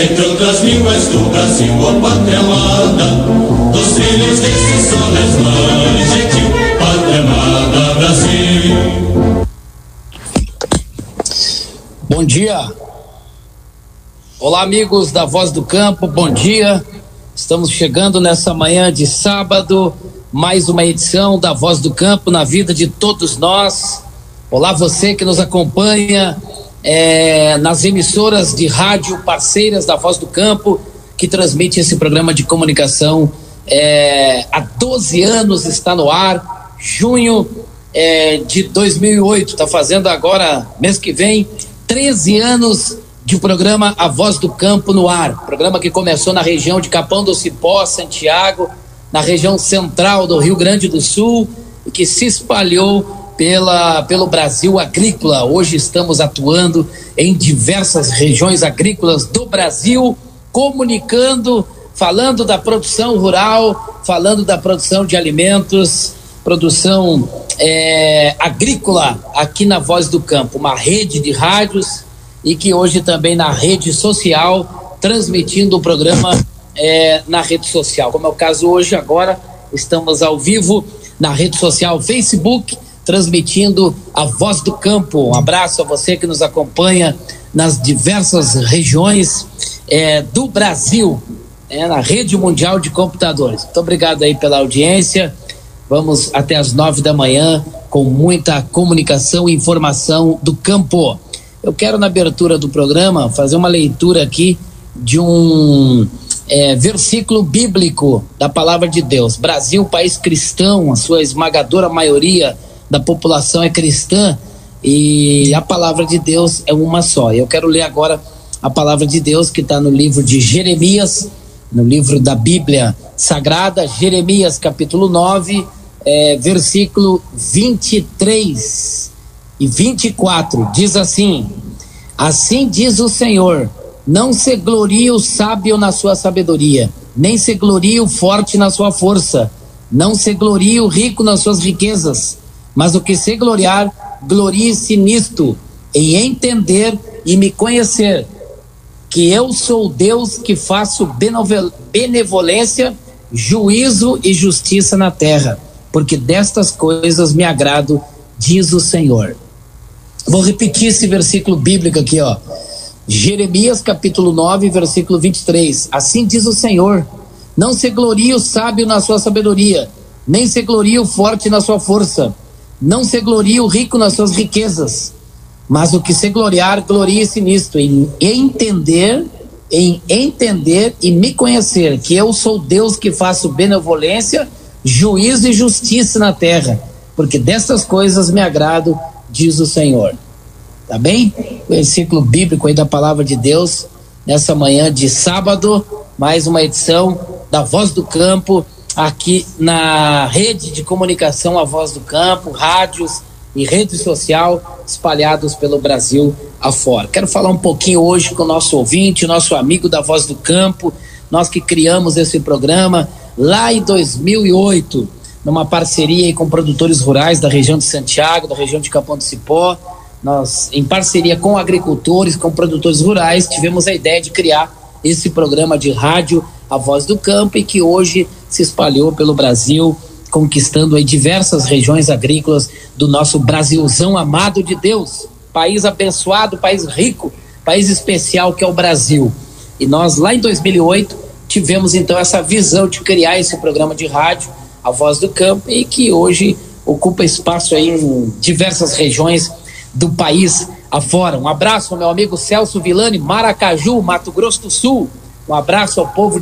entre outras línguas do Brasil, ó pátria amada, dos filhos desse sol mais gentil, pátria amada Brasil. Bom dia. Olá, amigos da Voz do Campo, bom dia. Estamos chegando nessa manhã de sábado, mais uma edição da Voz do Campo na vida de todos nós. Olá, você que nos acompanha nas emissoras de rádio parceiras da Voz do Campo, que transmite esse programa de comunicação. Há 12 anos está no ar, junho de 2008, está fazendo agora, mês que vem, 13 anos de programa A Voz do Campo no ar, programa que começou na região de Capão do Cipó, Santiago, na região central do Rio Grande do Sul, e que se espalhou pelo Brasil agrícola. Hoje estamos atuando em diversas regiões agrícolas do Brasil, comunicando, falando da produção rural, falando da produção de alimentos, produção agrícola aqui na Voz do Campo, uma rede de rádios, e que hoje também na rede social, transmitindo o programa na rede social, como é o caso hoje. Agora estamos ao vivo na rede social Facebook, transmitindo a Voz do Campo. Um abraço a você que nos acompanha nas diversas regiões do Brasil, na rede mundial de computadores. Muito obrigado aí pela audiência. Vamos até às 9 da manhã com muita comunicação e informação do campo. Eu quero, na abertura do programa, fazer uma leitura aqui de um versículo bíblico da palavra de Deus. Brasil, país cristão, a sua esmagadora maioria da população é cristã, e a palavra de Deus é uma só. Eu quero ler agora a palavra de Deus que está no livro de Jeremias, no livro da Bíblia Sagrada, Jeremias capítulo 9, versículo 23 e 24, diz assim: assim diz o Senhor, não se glorie o sábio na sua sabedoria, nem se glorie o forte na sua força, não se glorie o rico nas suas riquezas, mas o que se gloriar, glorie-se nisto, em entender e me conhecer, que eu sou Deus que faço benevolência, juízo e justiça na terra, porque destas coisas me agrado, diz o Senhor. Vou repetir esse versículo bíblico aqui, ó. Jeremias capítulo 9, versículo 23. Assim diz o Senhor, não se glorie o sábio na sua sabedoria, nem se glorie o forte na sua força, não se glorie o rico nas suas riquezas, mas o que se gloriar, glorie-se nisto, em entender e me conhecer, que eu sou Deus que faço benevolência, juízo e justiça na terra, porque dessas coisas me agrado, diz o Senhor. Tá bem? Versículo bíblico aí da palavra de Deus, nessa manhã de sábado, mais uma edição da Voz do Campo, aqui na rede de comunicação A Voz do Campo, rádios e rede social espalhados pelo Brasil afora. Quero falar um pouquinho hoje com o nosso ouvinte, o nosso amigo da Voz do Campo, nós que criamos esse programa lá em 2008, numa parceria aí com produtores rurais da região de Santiago, da região de Capão do Cipó. Nós, em parceria com agricultores, com produtores rurais, tivemos a ideia de criar esse programa de rádio, A Voz do Campo, e que hoje se espalhou pelo Brasil, conquistando aí diversas regiões agrícolas do nosso Brasilzão amado de Deus, país abençoado, país rico, país especial que é o Brasil. E nós lá em 2008 tivemos então essa visão de criar esse programa de rádio, A Voz do Campo, e que hoje ocupa espaço aí em diversas regiões do país afora. Um abraço ao meu amigo Celso Villani, Maracaju, Mato Grosso do Sul. Um abraço ao povo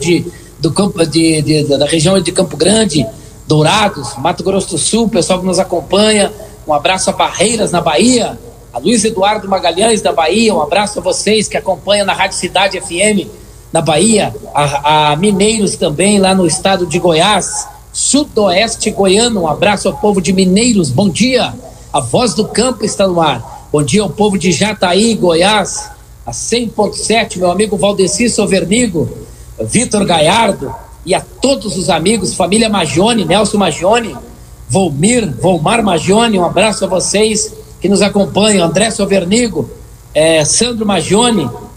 da região de Campo Grande, Dourados, Mato Grosso do Sul, pessoal que nos acompanha. Um abraço a Barreiras, na Bahia, a Luiz Eduardo Magalhães, da Bahia. Um abraço a vocês que acompanham na Rádio Cidade FM, na Bahia, a Mineiros também, lá no estado de Goiás, sudoeste goiano. Um abraço ao povo de Mineiros, bom dia. A Voz do Campo está no ar. Bom dia ao povo de Jataí, Goiás, a 100.7, meu amigo Valdeci Sovernigo, Vitor Gaiardo, e a todos os amigos, família Magione, Nelson Magione, Volmar Magione. Um abraço a vocês que nos acompanham, André Sovernigo, Sandro Magione,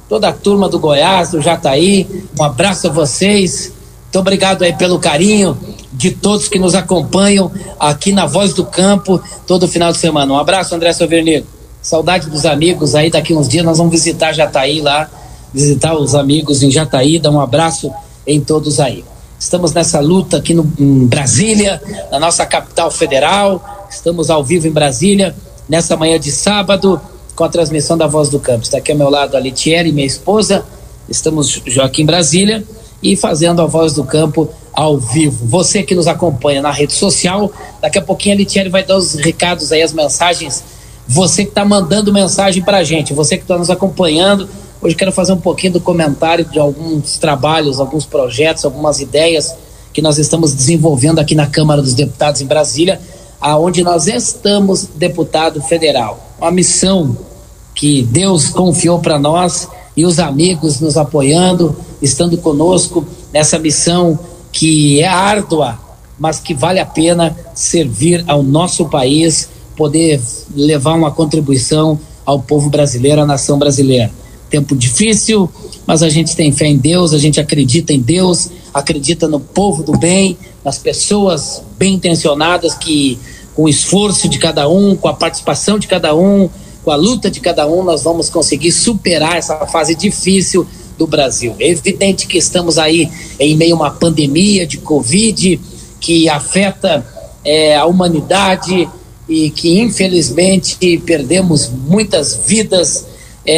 toda a turma do Goiás, do Jataí, um abraço a vocês, muito obrigado aí pelo carinho de todos que nos acompanham aqui na Voz do Campo, todo final de semana. Um abraço, André Silvernigo, saudade dos amigos aí, daqui uns dias nós vamos visitar Jataí lá, visitar os amigos em Jataí, dar um abraço em todos aí. Estamos nessa luta aqui em Brasília, na nossa capital federal, estamos ao vivo em Brasília, nessa manhã de sábado, com a transmissão da Voz do Campo. Está aqui ao meu lado a Litieri, minha esposa, estamos aqui em Brasília e fazendo a Voz do Campo ao vivo. Você que nos acompanha na rede social, daqui a pouquinho a Litieri vai dar os recados aí, as mensagens, você que está mandando mensagem para a gente, você que está nos acompanhando. Hoje quero fazer um pouquinho do comentário de alguns trabalhos, alguns projetos, algumas ideias que nós estamos desenvolvendo aqui na Câmara dos Deputados em Brasília, aonde nós estamos deputado federal. Uma missão que Deus confiou para nós e os amigos nos apoiando, estando conosco nessa missão que é árdua, mas que vale a pena servir ao nosso país, poder levar uma contribuição ao povo brasileiro, à nação brasileira. Tempo difícil, mas a gente tem fé em Deus, a gente acredita em Deus, acredita no povo do bem, nas pessoas bem intencionadas que, com o esforço de cada um, com a participação de cada um, com a luta de cada um, nós vamos conseguir superar essa fase difícil do Brasil. É evidente que estamos aí em meio a uma pandemia de Covid que afeta a humanidade e que infelizmente perdemos muitas vidas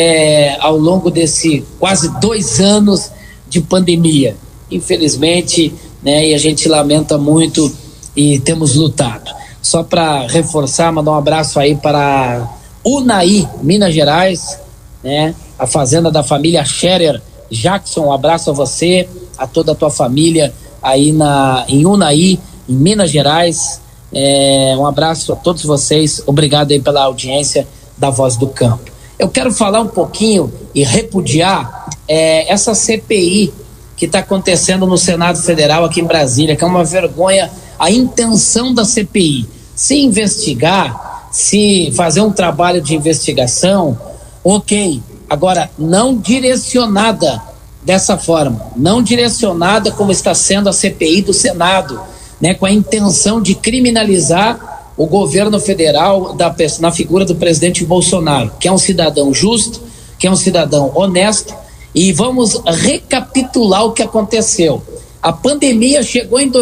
ao longo desse quase 2 anos de pandemia, infelizmente, né, e a gente lamenta muito e temos lutado. Só para reforçar, mandar um abraço aí para Unaí, Minas Gerais, né, a fazenda da família Scherer. Jackson, um abraço a você, a toda a tua família aí em Unaí, em Minas Gerais. Um abraço a todos vocês, obrigado aí pela audiência da Voz do Campo. Eu quero falar um pouquinho e repudiar essa CPI que está acontecendo no Senado Federal aqui em Brasília, que é uma vergonha a intenção da CPI. Se investigar, se fazer um trabalho de investigação, ok. Agora, não direcionada dessa forma, não direcionada como está sendo a CPI do Senado, né, com a intenção de criminalizar o governo federal na figura do presidente Bolsonaro, que é um cidadão justo, que é um cidadão honesto. E vamos recapitular o que aconteceu. A pandemia chegou em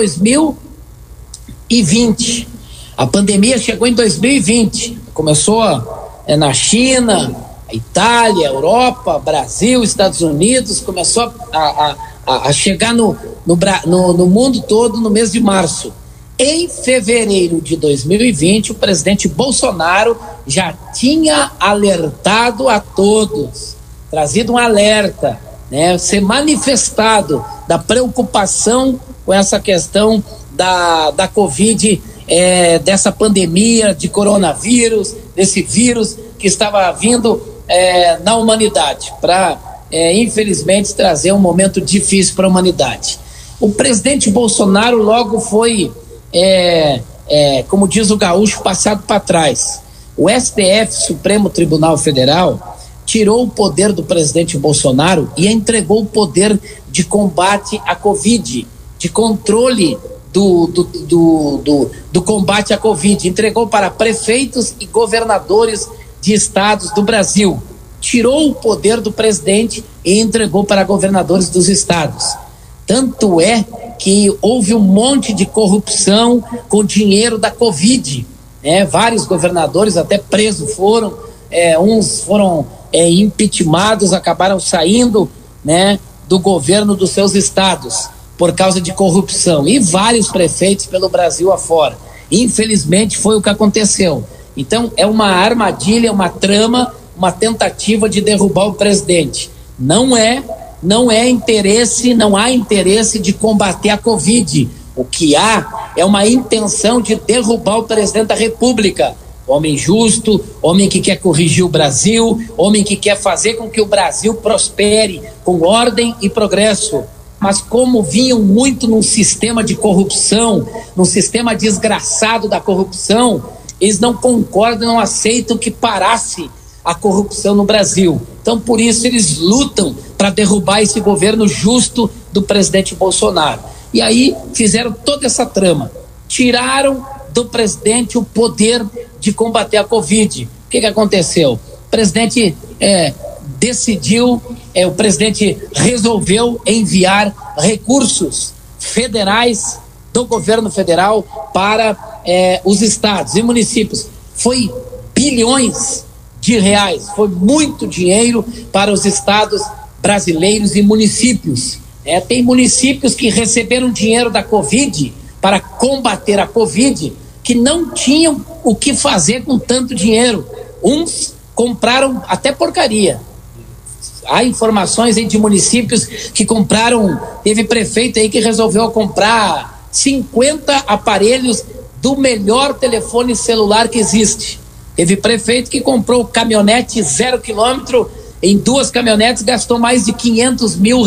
2020. A pandemia chegou em 2020. Começou na China, Itália, Europa, Brasil, Estados Unidos, começou a chegar no mundo todo no mês de março. Em fevereiro de 2020, o presidente Bolsonaro já tinha alertado a todos, trazido um alerta, né, ser manifestado da preocupação com essa questão da Covid, dessa pandemia de coronavírus, desse vírus que estava vindo na humanidade, para, infelizmente, trazer um momento difícil para a humanidade. O presidente Bolsonaro logo foi, como diz o gaúcho, passado para trás. O STF, Supremo Tribunal Federal, tirou o poder do presidente Bolsonaro e entregou o poder de combate à Covid, de controle do combate à Covid, entregou para prefeitos e governadores de estados do Brasil. Tirou o poder do presidente e entregou para governadores dos estados. Tanto é que houve um monte de corrupção com dinheiro da Covid, vários governadores até presos foram, uns foram impeachmentados, acabaram saindo, né, do governo dos seus estados por causa de corrupção, e vários prefeitos pelo Brasil afora. Infelizmente foi o que aconteceu. Então é uma armadilha, uma trama, uma tentativa de derrubar o presidente. Não há interesse de combater a Covid. O que há é uma intenção de derrubar o presidente da República. Homem justo, homem que quer corrigir o Brasil, homem que quer fazer com que o Brasil prospere com ordem e progresso. Mas como vinham muito num sistema de corrupção, num sistema desgraçado da corrupção, eles não concordam, não aceitam que parasse a corrupção no Brasil. Então, por isso, eles lutam para derrubar esse governo justo do presidente Bolsonaro. E aí fizeram toda essa trama. Tiraram do presidente o poder de combater a Covid. O que aconteceu? O presidente o presidente resolveu enviar recursos federais do governo federal para os estados e municípios. Foi bilhões de reais, foi muito dinheiro para os estados brasileiros e municípios. Tem municípios que receberam dinheiro da Covid para combater a Covid, que não tinham o que fazer com tanto dinheiro. Uns compraram até porcaria. Há informações aí de municípios que compraram, teve prefeito aí que resolveu comprar 50 aparelhos do melhor telefone celular que existe. Teve prefeito que comprou caminhonete 0 quilômetro, em 2 caminhonetes gastou mais de R$500 mil,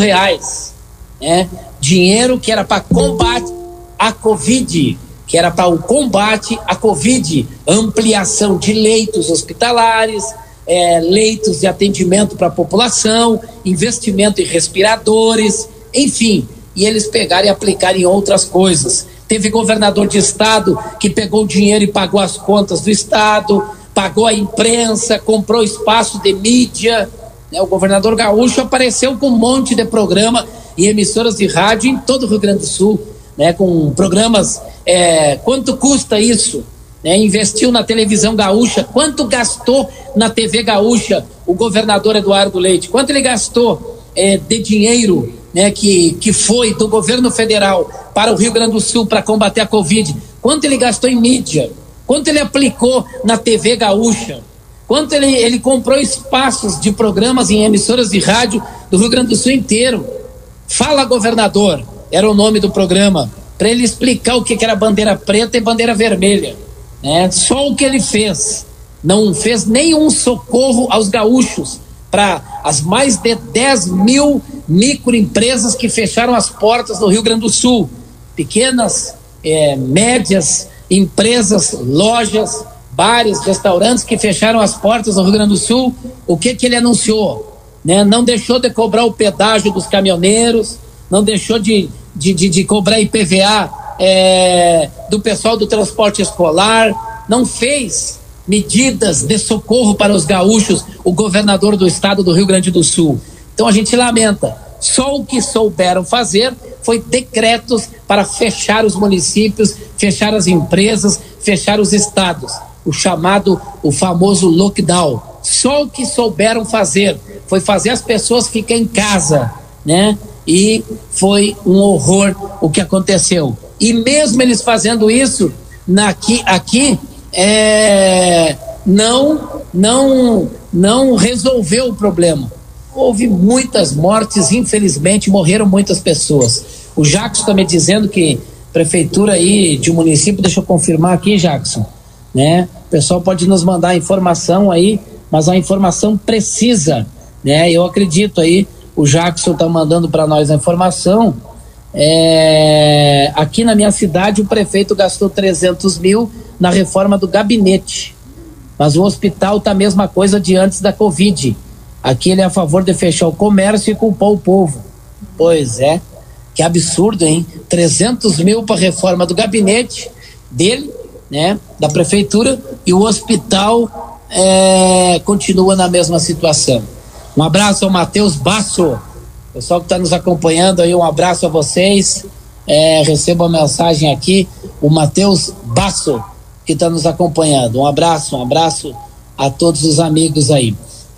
dinheiro que era para combate à Covid, que era para o combate à Covid, ampliação de leitos hospitalares, leitos de atendimento para a população, investimento em respiradores, enfim, e eles pegaram e aplicaram em outras coisas. Teve governador de estado que pegou o dinheiro e pagou as contas do estado, pagou a imprensa, comprou espaço de mídia, O governador gaúcho apareceu com um monte de programa e emissoras de rádio em todo o Rio Grande do Sul, com programas, quanto custa isso? Investiu na televisão gaúcha, quanto gastou na TV gaúcha o governador Eduardo Leite, quanto ele gastou de dinheiro, que foi do governo federal para o Rio Grande do Sul para combater a Covid, quanto ele gastou em mídia, quanto ele aplicou na TV gaúcha, quanto ele comprou espaços de programas em emissoras de rádio do Rio Grande do Sul inteiro. Fala, governador, era o nome do programa, para ele explicar o que era bandeira preta e bandeira vermelha. Só o que ele fez, não fez nenhum socorro aos gaúchos, para as mais de 10 mil microempresas que fecharam as portas no Rio Grande do Sul, pequenas, médias empresas, lojas, bares, restaurantes que fecharam as portas no Rio Grande do Sul. O que ele anunciou? Não deixou de cobrar o pedágio dos caminhoneiros, não deixou de cobrar IPVA do pessoal do transporte escolar, não fez medidas de socorro para os gaúchos, o governador do estado do Rio Grande do Sul. Então a gente lamenta, só o que souberam fazer foi decretos para fechar os municípios, fechar as empresas, fechar os estados, o famoso lockdown. Só o que souberam fazer foi fazer as pessoas ficarem em casa, e foi um horror o que aconteceu. E mesmo eles fazendo isso, aqui não resolveu o problema. Houve muitas mortes, infelizmente morreram muitas pessoas. O Jackson está me dizendo que prefeitura aí de um município, deixa eu confirmar aqui, Jackson, o pessoal pode nos mandar a informação aí, mas a informação precisa, eu acredito aí, o Jackson está mandando para nós a informação. Aqui na minha cidade o prefeito gastou 300 mil na reforma do gabinete, mas o hospital está a mesma coisa de antes da Covid. Aqui ele é a favor de fechar o comércio e culpar o povo. Pois é, que absurdo, hein? 300 mil para a reforma do gabinete dele, da prefeitura, e o hospital continua na mesma situação. Um abraço ao Matheus Basso, pessoal que está nos acompanhando aí, um abraço a vocês. Recebo a mensagem aqui, o Matheus Basso, que está nos acompanhando. Um abraço a todos os amigos aí.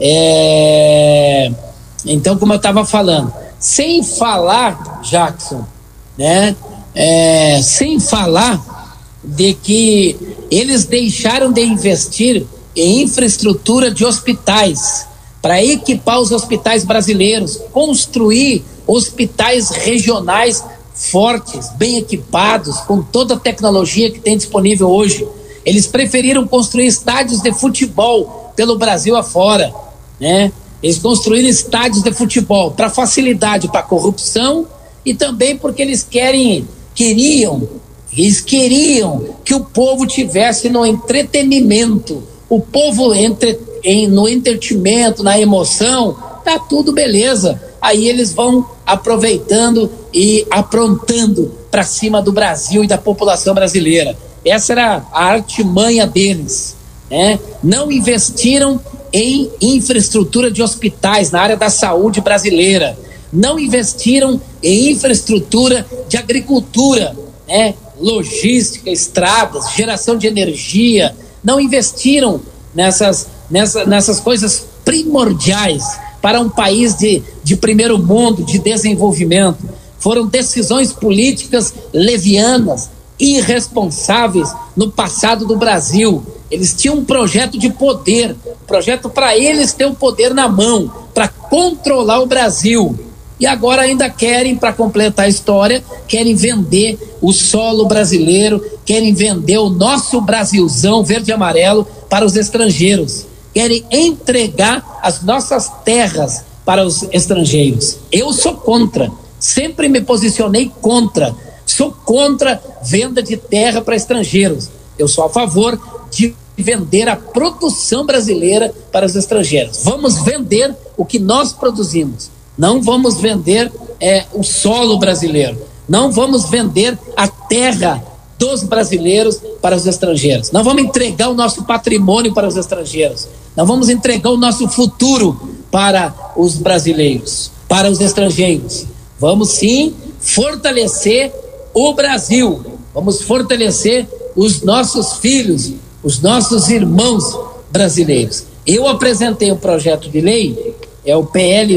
Então, como eu estava falando, sem falar, Jackson, sem falar de que eles deixaram de investir em infraestrutura de hospitais para equipar os hospitais brasileiros, construir hospitais regionais fortes, bem equipados, com toda a tecnologia que tem disponível hoje. Eles preferiram construir estádios de futebol pelo Brasil afora, Eles construíram estádios de futebol para facilidade, para corrupção, e também porque eles queriam que o povo tivesse no entretenimento. O povo no entretenimento, na emoção, tá tudo beleza. Aí eles vão aproveitando e aprontando para cima do Brasil e da população brasileira. Essa era a artimanha deles, né? Não investiram em infraestrutura de hospitais na área da saúde brasileira, não investiram em infraestrutura de agricultura, né? Logística, estradas, geração de energia, não investiram nessas coisas primordiais para um país de primeiro mundo, de desenvolvimento. Foram decisões políticas levianas, irresponsáveis no passado do Brasil. Eles tinham um projeto de poder, projeto para eles ter o poder na mão, para controlar o Brasil. E agora ainda querem, para completar a história, querem vender o solo brasileiro, querem vender o nosso Brasilzão verde e amarelo para os estrangeiros. Querem entregar as nossas terras para os estrangeiros. Eu sou contra, sempre me posicionei contra. Sou contra venda de terra para estrangeiros. Eu sou a favor de vender a produção brasileira para os estrangeiros. Vamos vender o que nós produzimos. Não vamos vender o solo brasileiro. Não vamos vender a terra dos brasileiros para os estrangeiros. Não vamos entregar o nosso patrimônio para os estrangeiros. Não vamos entregar o nosso futuro para os brasileiros, para os estrangeiros. Vamos sim fortalecer o Brasil. Vamos fortalecer os nossos filhos, os nossos irmãos brasileiros. Eu apresentei um projeto de lei, é o PL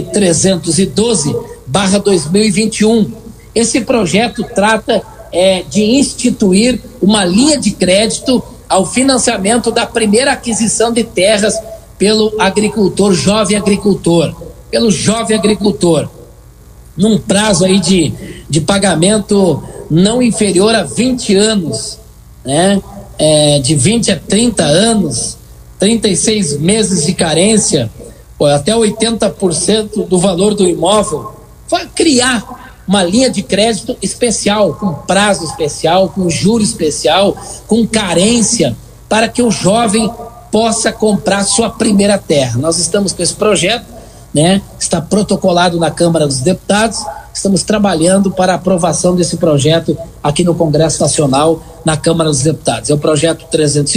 312/2021. Esse projeto trata de instituir uma linha de crédito ao financiamento da primeira aquisição de terras pelo jovem agricultor, num prazo aí de pagamento não inferior a 20 anos, né? De 20 a 30 anos, 36 meses de carência, até 80% do valor do imóvel. Vai criar uma linha de crédito especial, com prazo especial, com juro especial, com carência, para que o jovem possa comprar sua primeira terra. Nós estamos com esse projeto, né? Está protocolado na Câmara dos Deputados. Estamos trabalhando para a aprovação desse projeto aqui no Congresso Nacional, na Câmara dos Deputados. É o projeto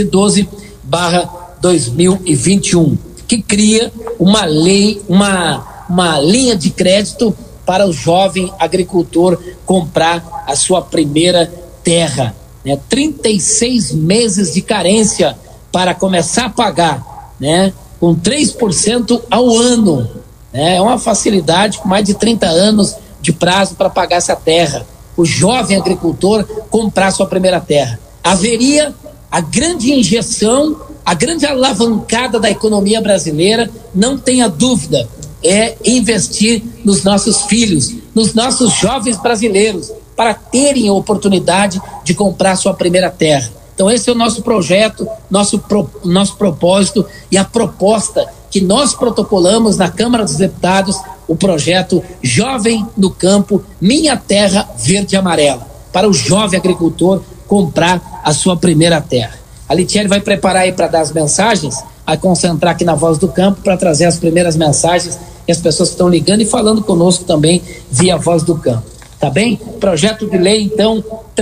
312/2021, que cria uma lei, uma linha de crédito para o jovem agricultor comprar a sua primeira terra, né? 36 meses de carência para começar a pagar, né? Com 3% ao ano, né? É uma facilidade, com mais de 30 anos de prazo para pagar essa terra. O jovem agricultor comprar sua primeira terra. Haveria a grande injeção, a grande alavancada da economia brasileira, não tenha dúvida, é investir nos nossos filhos, nos nossos jovens brasileiros, para terem a oportunidade de comprar sua primeira terra. Então esse é o nosso projeto, nosso propósito e a proposta que nós protocolamos na Câmara dos Deputados, o projeto Jovem no Campo, Minha Terra Verde e Amarela, para o jovem agricultor comprar a sua primeira terra. A Litiele vai preparar aí para dar as mensagens, vai concentrar aqui na Voz do Campo para trazer as primeiras mensagens e as pessoas que estão ligando e falando conosco também via Voz do Campo. Tá bem? Projeto de lei, então,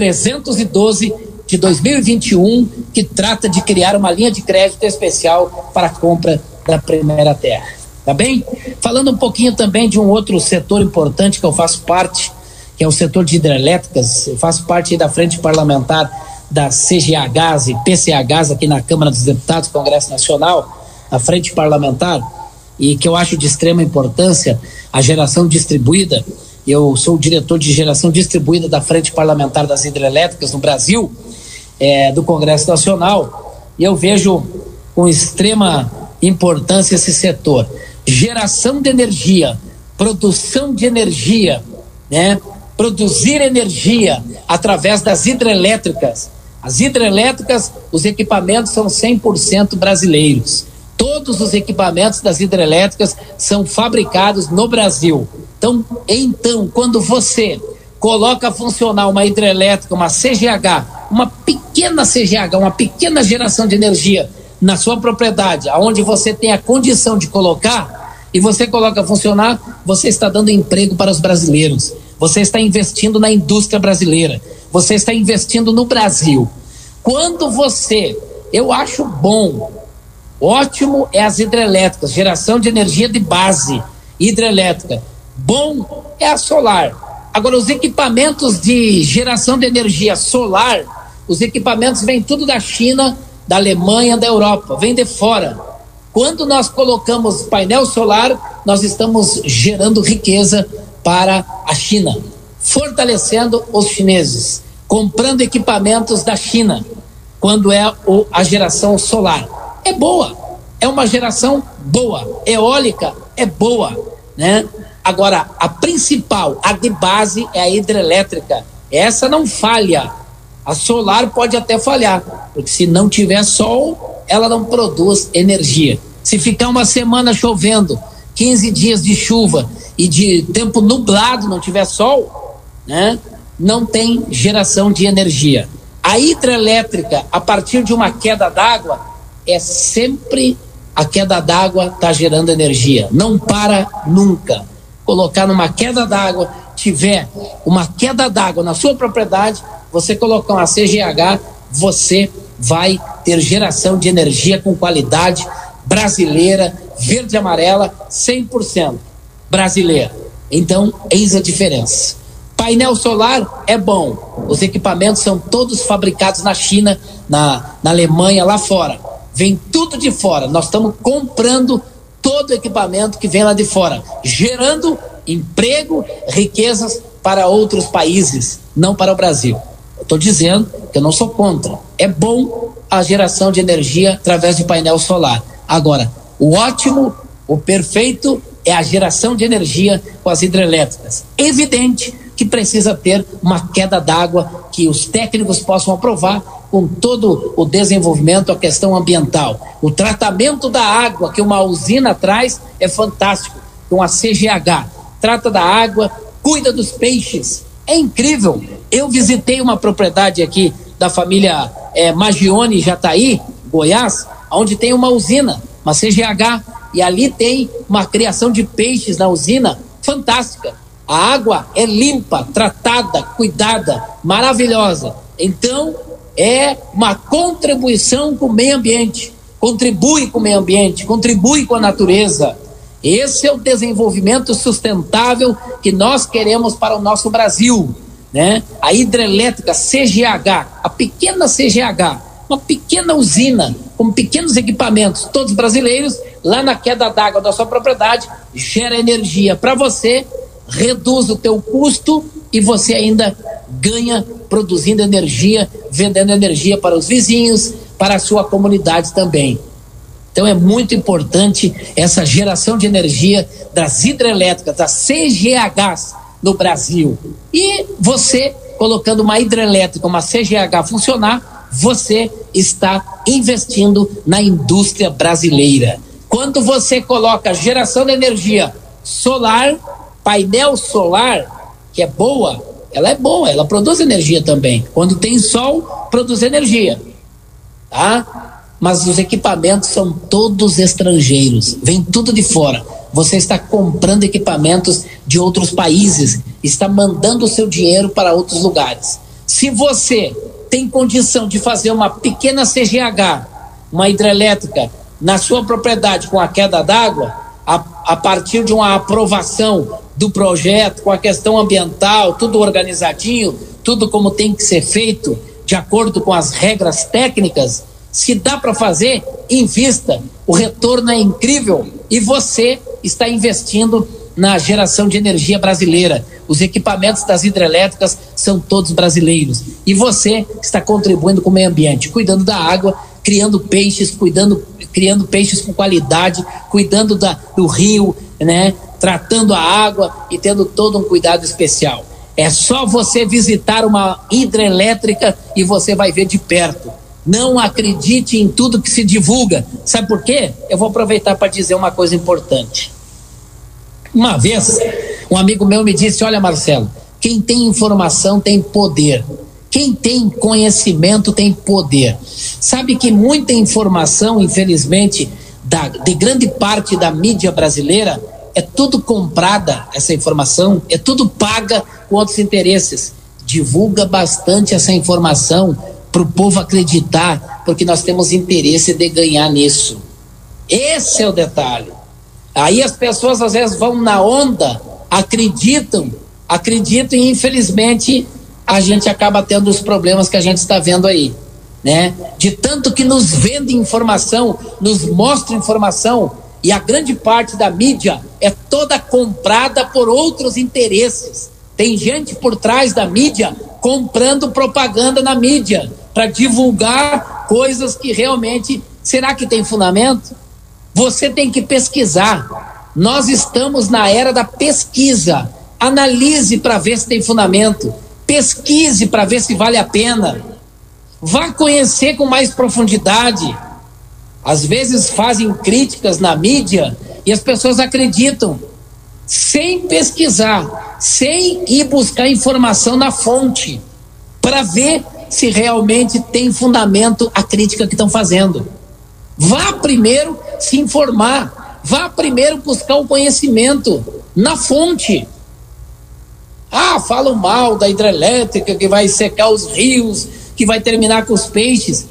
312/2021, que trata de criar uma linha de crédito especial para a compra da primeira terra. Tá bem? Falando um pouquinho também de um outro setor importante que eu faço parte, que é o setor de hidrelétricas. Eu faço parte da frente parlamentar da CGHs e PCHs aqui na Câmara dos Deputados, Congresso Nacional, a frente parlamentar, e que eu acho de extrema importância a geração distribuída. Eu sou o diretor de geração distribuída da frente parlamentar das hidrelétricas no Brasil, do Congresso Nacional, e eu vejo com extrema importância esse setor. Geração de energia, produção de energia, né? Produzir energia através das hidrelétricas. As hidrelétricas, os equipamentos são 100% brasileiros. Todos os equipamentos das hidrelétricas são fabricados no Brasil. Então, quando você coloca a funcionar uma hidrelétrica, uma CGH, uma pequena CGH, uma pequena geração de energia na sua propriedade, aonde você tem a condição de colocar, e você coloca a funcionar, você está dando emprego para os brasileiros, você está investindo na indústria brasileira, você está investindo no Brasil. Quando eu acho bom, ótimo é as hidrelétricas, geração de energia de base hidrelétrica. Bom é a solar. Agora, os equipamentos de geração de energia solar, os equipamentos vêm tudo da China, da Alemanha, da Europa, vem de fora. Quando nós colocamos painel solar, nós estamos gerando riqueza para a China, fortalecendo os chineses, comprando equipamentos da China, quando é a geração solar. É boa, é uma geração boa, eólica é boa, né? Agora, a principal, a de base, é a hidrelétrica. Essa não falha. A solar pode até falhar, porque se não tiver sol, ela não produz energia. Se ficar uma semana chovendo, 15 dias de chuva e de tempo nublado, não tiver sol, né, não tem geração de energia. A hidrelétrica, a partir de uma queda d'água, é sempre a queda d'água está gerando energia. Não para nunca. Colocar numa queda d'água, tiver uma queda d'água na sua propriedade, você colocar uma CGH, você vai ter geração de energia com qualidade brasileira, verde e amarela, 100% brasileira. Então, eis a diferença. Painel solar é bom, os equipamentos são todos fabricados na China, na Alemanha, lá fora. Vem tudo de fora, nós estamos comprando todo o equipamento que vem lá de fora, gerando emprego, riquezas para outros países, não para o Brasil. Eu estou dizendo que eu não sou contra. É bom a geração de energia através de painel solar. Agora, o ótimo, o perfeito é a geração de energia com as hidrelétricas. Evidente que precisa ter uma queda d'água que os técnicos possam aprovar com todo o desenvolvimento, a questão ambiental. O tratamento da água que uma usina traz é fantástico, com a CGH. Trata da água, cuida dos peixes. É incrível. Eu visitei uma propriedade aqui da família Magione, Jataí, Goiás, onde tem uma usina, uma CGH, e ali tem uma criação de peixes na usina fantástica. A água é limpa, tratada, cuidada, maravilhosa. Então, é uma contribuição com o meio ambiente. Contribui com o meio ambiente, contribui com a natureza. Esse é o desenvolvimento sustentável que nós queremos para o nosso Brasil, né? A hidrelétrica CGH, a pequena CGH, uma pequena usina com pequenos equipamentos, todos brasileiros, lá na queda d'água da sua propriedade, gera energia para você, reduz o teu custo e você ainda ganha produzindo energia, vendendo energia para os vizinhos, para a sua comunidade também. Então é muito importante essa geração de energia das hidrelétricas, das CGHs no Brasil. E você, colocando uma hidrelétrica, uma CGH funcionar, você está investindo na indústria brasileira. Quando você coloca geração de energia solar, painel solar, que é boa, ela produz energia também. Quando tem sol, produz energia, tá? Mas os equipamentos são todos estrangeiros, vem tudo de fora. Você está comprando equipamentos de outros países, está mandando o seu dinheiro para outros lugares. Se você tem condição de fazer uma pequena CGH, uma hidrelétrica, na sua propriedade com a queda d'água, a partir de uma aprovação do projeto, com a questão ambiental, tudo organizadinho, tudo como tem que ser feito, de acordo com as regras técnicas, se dá para fazer, invista. O retorno é incrível e você está investindo na geração de energia brasileira. Os equipamentos das hidrelétricas são todos brasileiros. E você está contribuindo com o meio ambiente, cuidando da água, criando peixes, criando peixes com qualidade, cuidando do rio, né? Tratando a água e tendo todo um cuidado especial. É só você visitar uma hidrelétrica e você vai ver de perto. Não acredite em tudo que se divulga. Sabe por quê? Eu vou aproveitar para dizer uma coisa importante. Uma vez, um amigo meu me disse: olha, Marcelo, quem tem informação tem poder. Quem tem conhecimento tem poder. Sabe que muita informação, infelizmente, de grande parte da mídia brasileira, é tudo comprada, essa informação, é tudo paga com outros interesses. Divulga bastante essa informação para o povo acreditar, porque nós temos interesse de ganhar nisso. Esse é o detalhe. Aí as pessoas às vezes vão na onda, acreditam e infelizmente a gente acaba tendo os problemas que a gente está vendo aí, né? De tanto que nos vende informação, nos mostra informação, e a grande parte da mídia é toda comprada por outros interesses. Tem gente por trás da mídia comprando propaganda na mídia para divulgar coisas que realmente, será que tem fundamento? Você tem que pesquisar. Nós estamos na era da pesquisa. Analise para ver se tem fundamento. Pesquise para ver se vale a pena. Vá conhecer com mais profundidade. Às vezes fazem críticas na mídia e as pessoas acreditam, sem pesquisar, sem ir buscar informação na fonte, para ver se realmente tem fundamento a crítica que estão fazendo. Vá primeiro se informar, vá primeiro buscar o conhecimento na fonte. Falam mal da hidrelétrica que vai secar os rios, que vai terminar com os peixes.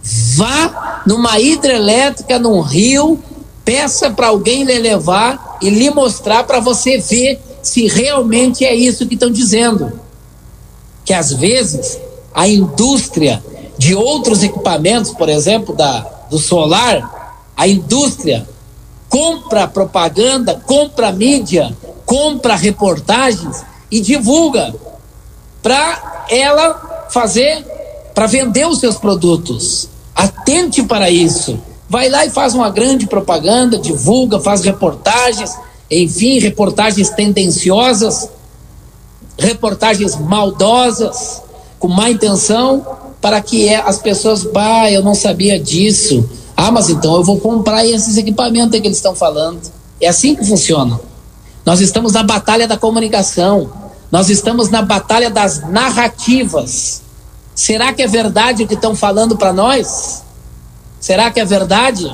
Vá numa hidrelétrica, num rio, peça para alguém lhe levar e lhe mostrar para você ver se realmente é isso que estão dizendo. Que às vezes a indústria de outros equipamentos, por exemplo, do solar, a indústria compra propaganda, compra mídia, compra reportagens e divulga para ela fazer, para vender os seus produtos. Atente para isso. Vai lá e faz uma grande propaganda, divulga, faz reportagens, enfim, reportagens tendenciosas, reportagens maldosas, com má intenção, para que as pessoas, eu não sabia disso. Mas então eu vou comprar esses equipamentos que eles estão falando. É assim que funciona. Nós estamos na batalha da comunicação, nós estamos na batalha das narrativas. Será que é verdade o que estão falando para nós? Será que é verdade?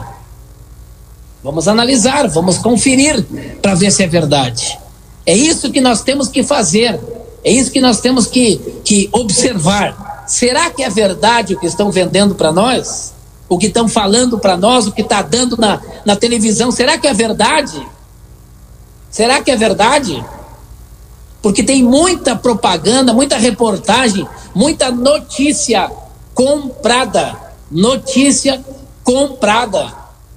Vamos analisar, vamos conferir para ver se é verdade. É isso que nós temos que fazer, é isso que nós temos que observar. Será que é verdade o que estão vendendo para nós? O que estão falando para nós, o que está dando na televisão, será que é verdade? Será que é verdade? Porque tem muita propaganda, muita reportagem, muita notícia comprada. Notícia comprada.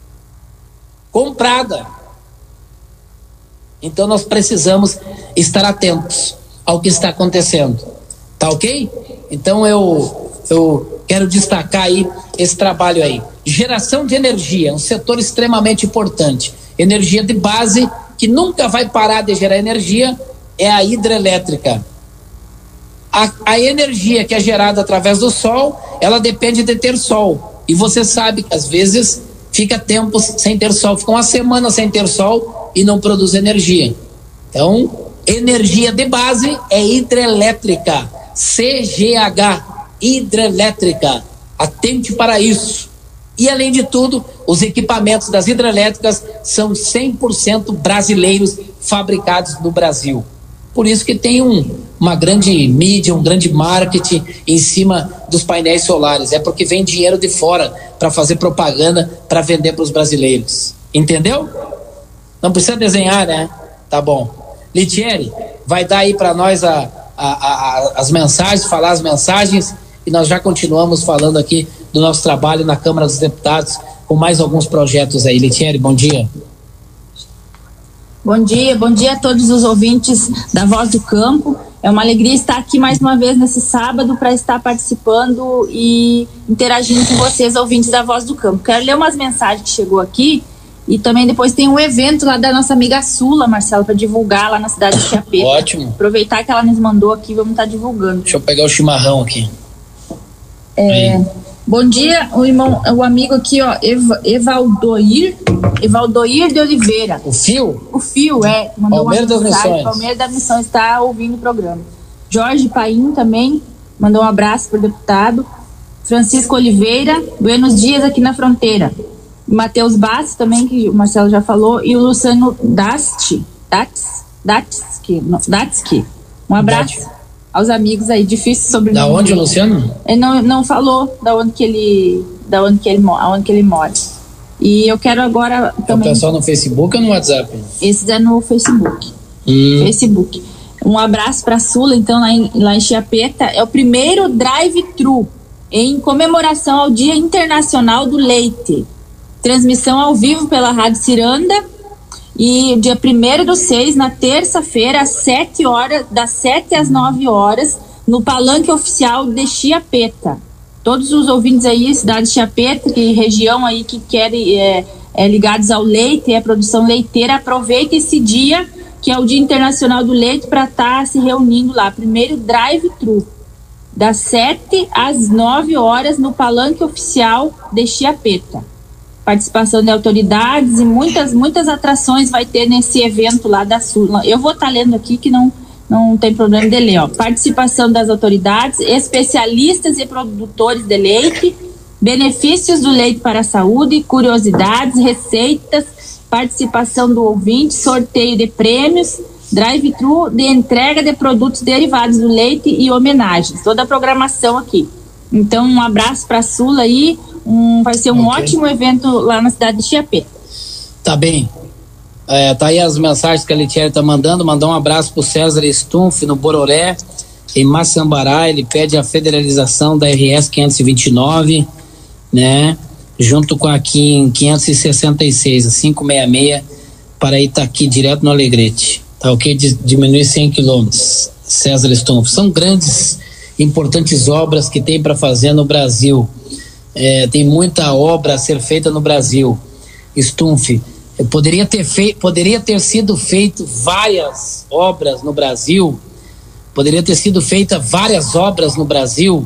Então nós precisamos estar atentos ao que está acontecendo. Tá ok? Então eu quero destacar aí esse trabalho aí. Geração de energia, um setor extremamente importante. Energia de base, que nunca vai parar de gerar energia, é a hidrelétrica. A energia que é gerada através do sol, ela depende de ter sol. E você sabe que às vezes fica tempos sem ter sol, fica uma semana sem ter sol e não produz energia. Então, energia de base é hidrelétrica. CGH, hidrelétrica. Atente para isso. E além de tudo, os equipamentos das hidrelétricas são 100% brasileiros, fabricados no Brasil. Por isso que tem uma grande mídia, um grande marketing em cima dos painéis solares. É porque vem dinheiro de fora para fazer propaganda, para vender para os brasileiros. Entendeu? Não precisa desenhar, né? Tá bom. Litieri, vai dar aí para nós as mensagens, falar as mensagens, e nós já continuamos falando aqui do nosso trabalho na Câmara dos Deputados com mais alguns projetos aí. Litieri, bom dia. Bom dia a todos os ouvintes da Voz do Campo. É uma alegria estar aqui mais uma vez nesse sábado para estar participando e interagindo com vocês, ouvintes da Voz do Campo. Quero ler umas mensagens que chegou aqui e também depois tem um evento lá da nossa amiga Sula, Marcelo, para divulgar lá na cidade de Chiapeta. Ótimo. Aproveitar que ela nos mandou aqui, vamos estar divulgando. Deixa eu pegar o chimarrão aqui. Bom dia, o amigo aqui, ó, Evaldoir de Oliveira. O Fio? O Fio, mandou Palmeiras uma mensagem. das Missões. Palmeiras da Missão está ouvindo o programa. Jorge Paim também, mandou um abraço pro deputado. Francisco Oliveira, buenos dias aqui na fronteira. Matheus Bassi também, que o Marcelo já falou, e o Luciano Datsky. Um abraço aos amigos aí, difícil sobre. Da onde, Luciano? Ele não falou da onde que ele mora. E eu quero agora também. É o pessoal no Facebook ou no WhatsApp? Esse é no Facebook. Facebook. Um abraço para a Sula, então, lá em Chiapeta. É o primeiro drive-thru em comemoração ao Dia Internacional do Leite. Transmissão ao vivo pela Rádio Ciranda. E dia 1º/6, na terça-feira, às 7 horas, das 7 às 9 horas, no palanque oficial de Chiapeta. Todos os ouvintes aí, cidade de Chiapeta, que região aí que querem ligados ao leite e a produção leiteira, aproveita esse dia, que é o Dia Internacional do Leite, para estar se reunindo lá. Primeiro drive-thru, das 7 às 9 horas, no palanque oficial de Chiapeta. Participação de autoridades e muitas atrações vai ter nesse evento lá da Sula. Eu vou estar lendo aqui que não tem problema de ler. Participação das autoridades, especialistas e produtores de leite, benefícios do leite para a saúde, curiosidades, receitas, participação do ouvinte, sorteio de prêmios, drive-thru de entrega de produtos derivados do leite e homenagens. Toda a programação aqui. Então, um abraço para a Sula aí. Vai ser um ótimo evento lá na cidade de Chiapeta. Tá bem. Tá aí as mensagens que a Letieri tá mandando. Mandar um abraço pro César Stumpf no Bororé, em Maçambará. Ele pede a federalização da RS 529, né? Junto com aqui em 566, a 566, para Itaqui, direto no Alegrete. Tá ok? Diminuir 100 quilômetros. César Stumpf. São grandes, importantes obras que tem para fazer no Brasil. Tem muita obra a ser feita no Brasil. Stumpf, poderia ter sido feito várias obras no Brasil. Poderia ter sido feita várias obras no Brasil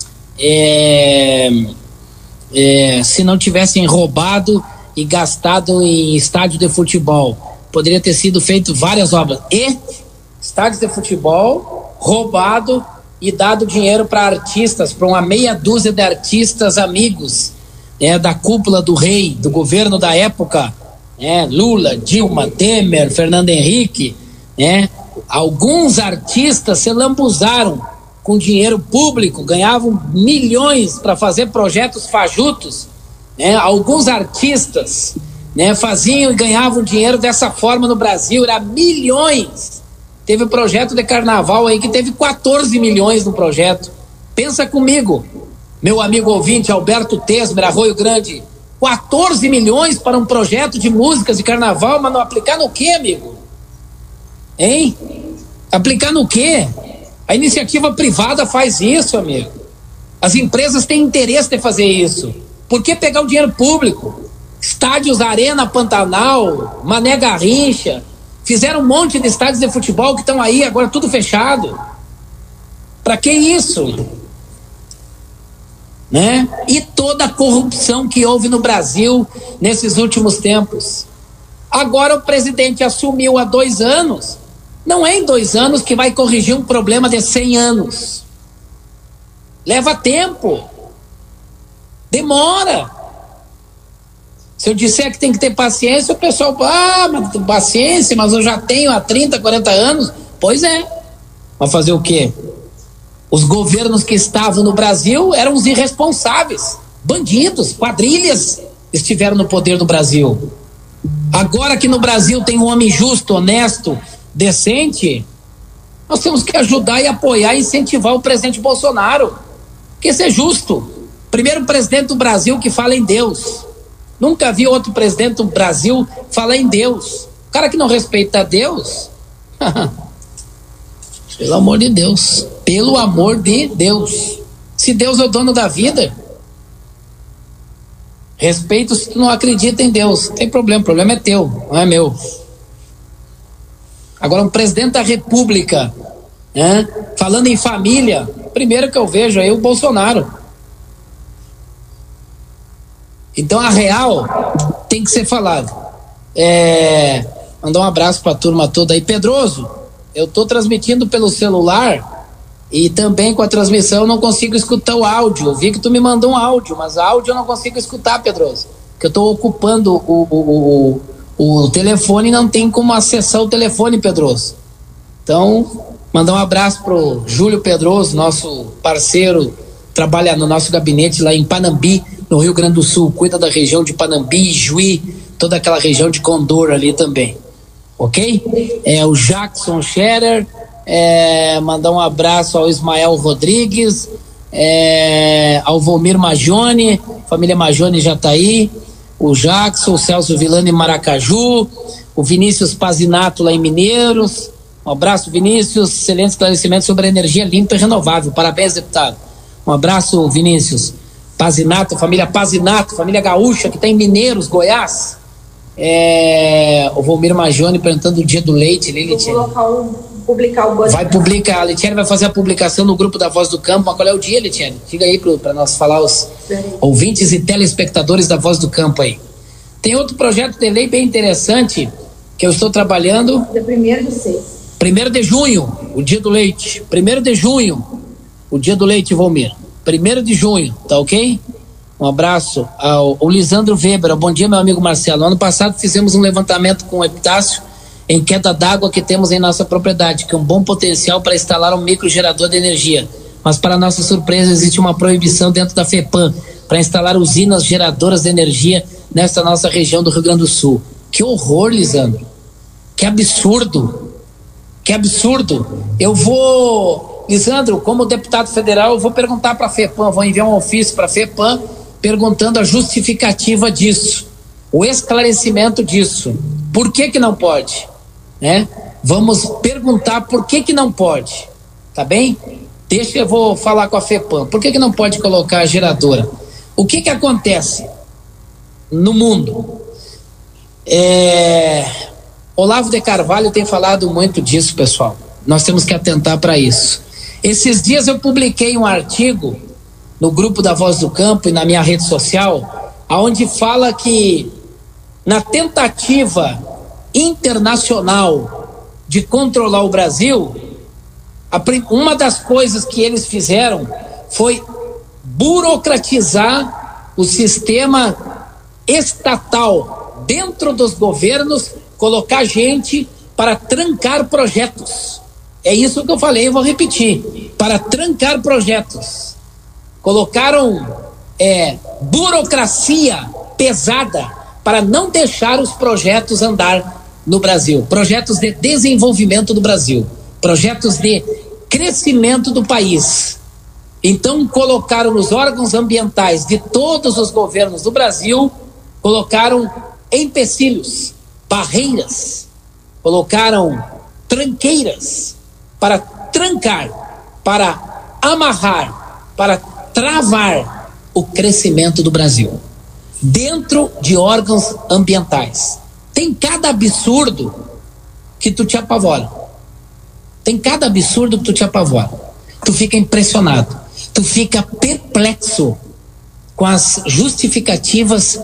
se não tivessem roubado e gastado em estádio de futebol. Poderia ter sido feito várias obras e estádios de futebol roubado e dado dinheiro para artistas, para uma meia dúzia de artistas amigos da cúpula do rei, do governo da época, Lula, Dilma, Temer, Fernando Henrique, alguns artistas se lambuzaram com dinheiro público, ganhavam milhões para fazer projetos fajutos, alguns artistas faziam e ganhavam dinheiro dessa forma no Brasil, era milhões. Teve um projeto de carnaval aí que teve 14 milhões no projeto. Pensa comigo, meu amigo ouvinte Alberto Tesmer, Arroio Grande, 14 milhões para um projeto de músicas de carnaval, mas não aplicar no quê, amigo? Hein? Aplicar no quê? A iniciativa privada faz isso, amigo. As empresas têm interesse de fazer isso. Por que pegar o dinheiro público? Estádios Arena Pantanal, Mané Garrincha, fizeram um monte de estádios de futebol que estão aí agora tudo fechado. Para que isso? E toda a corrupção que houve no Brasil nesses últimos tempos. Agora o presidente assumiu há 2 anos. Não é em 2 anos que vai corrigir um problema de 100 anos. Leva tempo. Demora. Se eu disser que tem que ter paciência, o pessoal fala, mas paciência, mas eu já tenho há 30, 40 anos. Pois é. Mas fazer o quê? Os governos que estavam no Brasil eram os irresponsáveis. Bandidos, quadrilhas estiveram no poder do Brasil. Agora que no Brasil tem um homem justo, honesto, decente, nós temos que ajudar e apoiar e incentivar o presidente Bolsonaro. Porque isso é justo. Primeiro presidente do Brasil que fala em Deus. Nunca vi outro presidente do Brasil falar em Deus. O cara que não respeita Deus, pelo amor de Deus, pelo amor de Deus. Se Deus é o dono da vida, respeito se tu não acredita em Deus. Não tem problema, o problema é teu, não é meu. Agora um presidente da República, falando em família, primeiro que eu vejo aí o Bolsonaro. Então a real tem que ser falado. Mandar um abraço para a turma toda aí. Pedroso, eu tô transmitindo pelo celular E também com a transmissão eu não consigo escutar o áudio. Eu vi que tu me mandou um áudio, mas áudio eu não consigo escutar, Pedroso. Porque eu estou ocupando o telefone e não tem como acessar o telefone, Pedroso. Então, mandar um abraço pro Júlio Pedroso, nosso parceiro, trabalha no nosso gabinete lá em Panambi, no Rio Grande do Sul. Cuida da região de Panambi, Juí, toda aquela região de Condor ali também. Ok? O Jackson Scherer, mandar um abraço ao Ismael Rodrigues, ao Volmir Magione, família Magione já tá aí, o Jackson, o Celso Villani em Maracaju, o Vinícius Pazinato lá em Mineiros. Um abraço, Vinícius, excelente esclarecimento sobre a energia limpa e renovável, parabéns, deputado. Um abraço, Vinícius Pazinato, família gaúcha que tá em Mineiros, Goiás. O Volmir Magione perguntando o dia do leite ali, Letiane. Publicar o vai publicar, a Letiane vai fazer a publicação no grupo da Voz do Campo. Mas qual é o dia, Letiane? Diga aí para nós falar os ouvintes e telespectadores da Voz do Campo aí. Tem outro projeto de lei bem interessante que eu estou trabalhando. Dia 1º de 1º de junho, o dia do leite. 1º de junho, o dia do leite, Volmir. 1º de junho, tá ok? Um abraço ao Lisandro Weber. Bom dia, meu amigo Marcelo. Ano passado fizemos um levantamento com o Epitácio em queda d'água que temos em nossa propriedade, que é um bom potencial para instalar um microgerador de energia. Mas, para nossa surpresa, existe uma proibição dentro da FEPAM para instalar usinas geradoras de energia nesta nossa região do Rio Grande do Sul. Que horror, Lisandro. Que absurdo. Que absurdo. Lisandro, como deputado federal, eu vou perguntar para a FEPAM, vou enviar um ofício para a FEPAM perguntando a justificativa disso, o esclarecimento disso. Por que não pode? Vamos perguntar por que não pode, tá bem? Eu vou falar com a FEPAM. Por que não pode colocar a geradora? O que acontece no mundo? Olavo de Carvalho tem falado muito disso, pessoal. Nós temos que atentar para isso. Esses dias eu publiquei um artigo no grupo da Voz do Campo e na minha rede social, onde fala que na tentativa internacional de controlar o Brasil, uma das coisas que eles fizeram foi burocratizar o sistema estatal dentro dos governos, colocar gente para trancar projetos. É isso que eu falei, eu vou repetir. Para trancar projetos. Colocaram burocracia pesada para não deixar os projetos andar no Brasil. Projetos de desenvolvimento do Brasil. Projetos de crescimento do país. Então colocaram nos órgãos ambientais de todos os governos do Brasil, colocaram empecilhos, barreiras, colocaram tranqueiras para trancar, para amarrar, para travar o crescimento do Brasil dentro de órgãos ambientais. Tem cada absurdo que tu te apavora. Tem cada absurdo que tu te apavora. Tu fica impressionado. Tu fica perplexo com as justificativas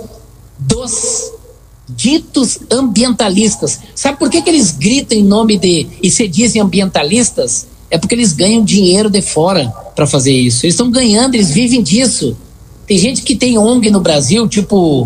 dos ditos ambientalistas. Sabe por que eles gritam em nome e se dizem ambientalistas? É porque eles ganham dinheiro de fora para fazer isso. Eles estão ganhando, eles vivem disso. Tem gente que tem ONG no Brasil, tipo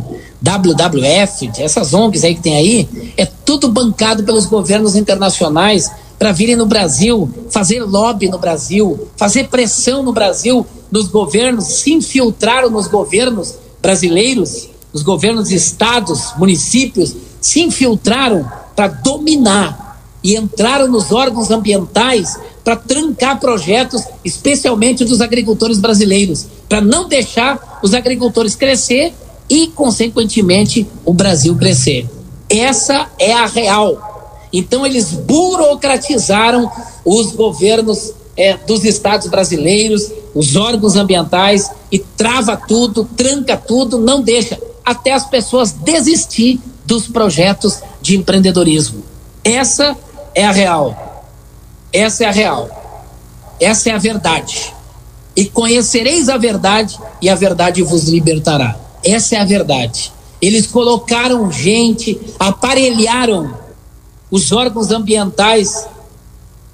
WWF, essas ONGs aí que tem aí, é tudo bancado pelos governos internacionais para virem no Brasil, fazer lobby no Brasil, fazer pressão no Brasil, nos governos, se infiltraram nos governos brasileiros, os governos de estados, municípios, se infiltraram para dominar e entraram nos órgãos ambientais para trancar projetos, especialmente dos agricultores brasileiros, para não deixar os agricultores crescer e, consequentemente, o Brasil crescer. Essa é a real. Então, eles burocratizaram os governos dos estados brasileiros, os órgãos ambientais, e trava tudo, tranca tudo, não deixa até as pessoas desistir dos projetos de empreendedorismo. Essa é a real. Essa é a real. Essa é a verdade. E conhecereis a verdade, e a verdade vos libertará. Essa é a verdade. Eles colocaram gente, aparelharam os órgãos ambientais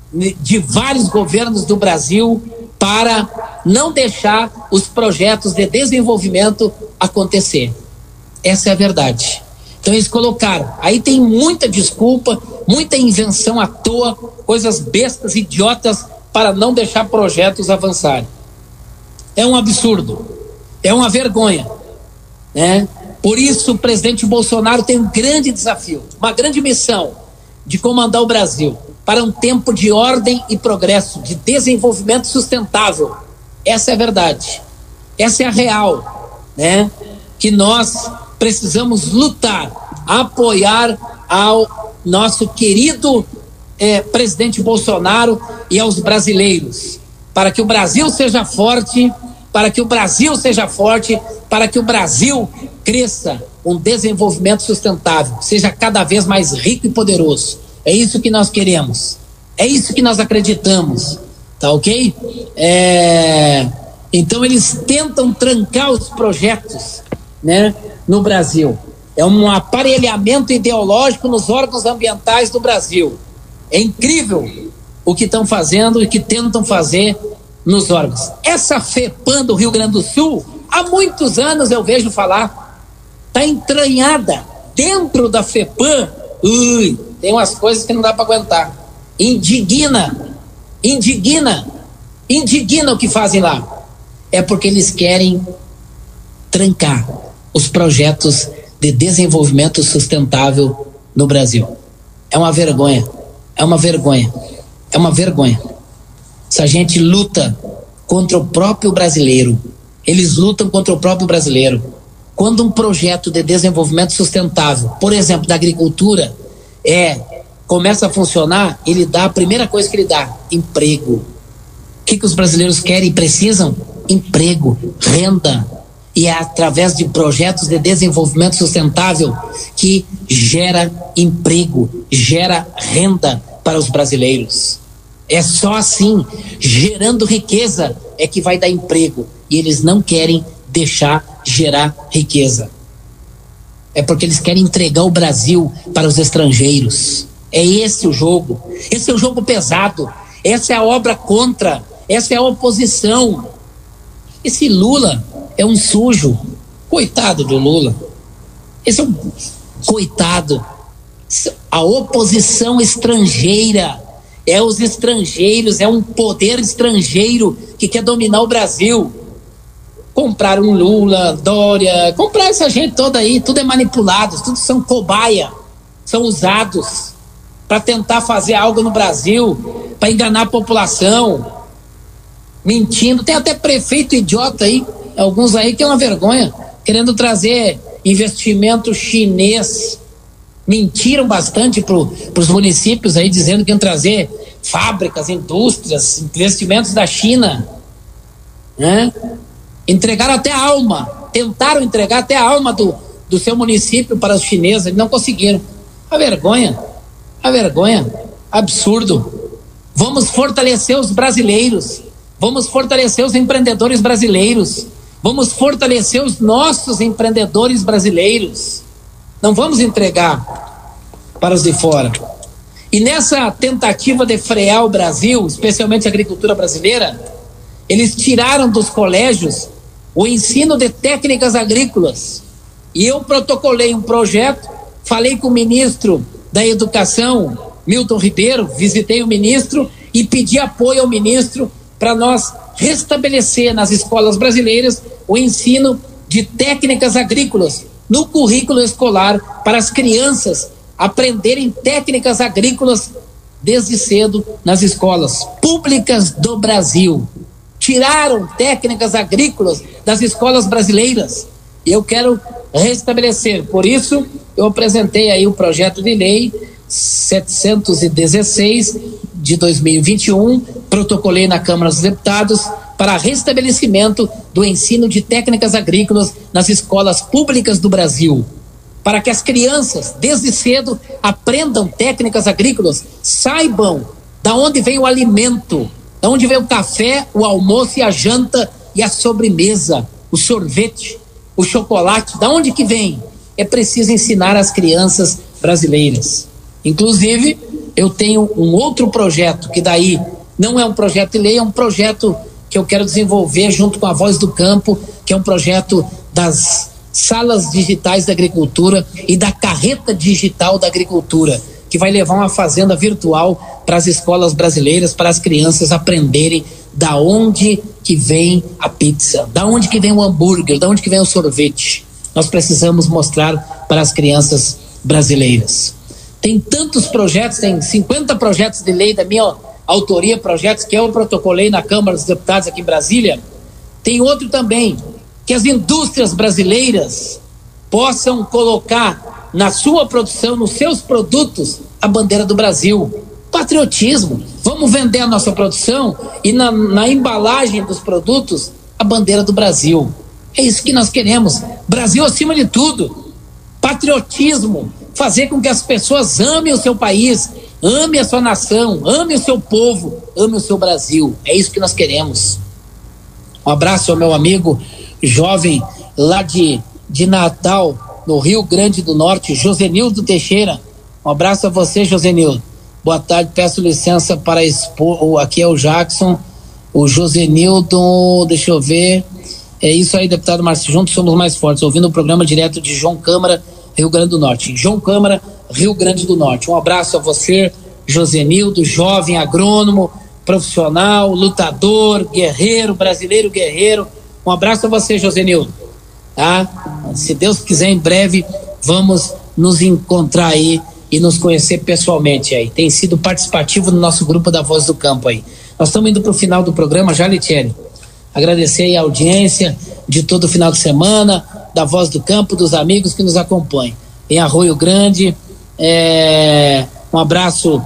de vários governos do Brasil para não deixar os projetos de desenvolvimento acontecer. Essa é a verdade. Então eles colocaram, aí tem muita desculpa, muita invenção à toa, coisas bestas, idiotas, para não deixar projetos avançarem. É um absurdo, é uma vergonha, né? Por isso o presidente Bolsonaro tem um grande desafio, uma grande missão de comandar o Brasil para um tempo de ordem e progresso, de desenvolvimento sustentável. Essa é a verdade, essa é a real, né? Que nós precisamos lutar, apoiar ao nosso querido presidente Bolsonaro e aos brasileiros, para que o Brasil seja forte, para que o Brasil seja forte, para que o Brasil cresça, um desenvolvimento sustentável, seja cada vez mais rico e poderoso. É isso que nós queremos, é isso que nós acreditamos, tá ok? Então eles tentam trancar os projetos, né, no Brasil. É um aparelhamento ideológico nos órgãos ambientais do Brasil. É incrível o que estão fazendo e que tentam fazer nos órgãos. Essa FEPAM do Rio Grande do Sul, há muitos anos eu vejo falar, está entranhada dentro da FEPAM. Tem umas coisas que não dá para aguentar. Indigna o que fazem lá. É porque eles querem trancar os projetos de desenvolvimento sustentável no Brasil. É uma vergonha. Essa gente luta contra o próprio brasileiro. Eles lutam contra o próprio brasileiro. Quando um projeto de desenvolvimento sustentável, por exemplo, da agricultura, começa a funcionar, ele dá, a primeira coisa que ele dá, emprego. O que os brasileiros querem e precisam? Emprego, renda. E é através de projetos de desenvolvimento sustentável que gera emprego, gera renda para os brasileiros. É só assim, gerando riqueza, é que vai dar emprego. E eles não querem deixar gerar riqueza. É porque eles querem entregar o Brasil para os estrangeiros. É esse o jogo. Esse é o jogo pesado. Essa é a obra contra. Essa é a oposição. Esse Lula é um sujo. Coitado do Lula. Esse é um coitado. A oposição estrangeira. É os estrangeiros, é um poder estrangeiro que quer dominar o Brasil. Comprar um Lula, Dória, comprar essa gente toda aí, tudo é manipulado, tudo são cobaia, são usados para tentar fazer algo no Brasil, para enganar a população, mentindo. Tem até prefeito idiota aí, alguns aí que é uma vergonha, querendo trazer investimento chinês. Mentiram bastante para os municípios aí, dizendo que iam trazer fábricas, indústrias, investimentos da China, né? Entregaram até a alma, tentaram entregar até a alma do seu município para os chineses, eles não conseguiram. A vergonha, absurdo. Vamos fortalecer os brasileiros, vamos fortalecer os empreendedores brasileiros, vamos fortalecer os nossos empreendedores brasileiros. Não vamos entregar para os de fora. E nessa tentativa de frear o Brasil, especialmente a agricultura brasileira, eles tiraram dos colégios o ensino de técnicas agrícolas. E eu protocolei um projeto, falei com o ministro da Educação, Milton Ribeiro, visitei o ministro e pedi apoio ao ministro para nós restabelecer nas escolas brasileiras o ensino de técnicas agrícolas no currículo escolar, para as crianças aprenderem técnicas agrícolas desde cedo nas escolas públicas do Brasil. Tiraram técnicas agrícolas das escolas brasileiras. Eu quero restabelecer. Por isso, eu apresentei aí o projeto de lei 716 de 2021, protocolei na Câmara dos Deputados para restabelecimento do ensino de técnicas agrícolas nas escolas públicas do Brasil, para que as crianças, desde cedo, aprendam técnicas agrícolas, saibam da onde vem o alimento, da onde vem o café, o almoço e a janta e a sobremesa, o sorvete, o chocolate, da onde que vem? É preciso ensinar às crianças brasileiras. Inclusive, eu tenho um outro projeto, que daí não é um projeto de lei, é um projeto que eu quero desenvolver junto com a Voz do Campo, que é um projeto das salas digitais da agricultura e da carreta digital da agricultura, que vai levar uma fazenda virtual para as escolas brasileiras, para as crianças aprenderem da onde que vem a pizza, da onde que vem o hambúrguer, da onde que vem o sorvete. Nós precisamos mostrar para as crianças brasileiras. Tem tantos projetos, tem 50 projetos de lei da minha autoria, projetos que eu protocolei na Câmara dos Deputados aqui em Brasília. Tem outro também, que as indústrias brasileiras possam colocar na sua produção, nos seus produtos, a bandeira do Brasil. Patriotismo. Vamos vender a nossa produção e na embalagem dos produtos, a bandeira do Brasil. É isso que nós queremos. Brasil acima de tudo. Patriotismo. Fazer com que as pessoas amem o seu país, amem a sua nação, amem o seu povo, amem o seu Brasil. É isso que nós queremos. Um abraço ao meu amigo jovem lá de Natal, no Rio Grande do Norte, Josenildo Teixeira. Um abraço a você, Josenildo. Boa tarde, peço licença para expor. Aqui é o Jackson, o Josenildo, deixa eu ver. É isso aí, deputado Márcio, juntos somos mais fortes. Ouvindo o programa direto de João Câmara, Rio Grande do Norte. João Câmara, Rio Grande do Norte. Um abraço a você, Josenildo, jovem agrônomo, profissional, lutador, guerreiro, brasileiro guerreiro. Um abraço a você, Josenildo. Tá? Se Deus quiser, em breve vamos nos encontrar aí e nos conhecer pessoalmente aí. Tem sido participativo no nosso grupo da Voz do Campo aí. Nós estamos indo para o final do programa já, Letieri. Agradecer aí a audiência de todo o final de semana, da Voz do Campo, dos amigos que nos acompanham. Em Arroio Grande, um abraço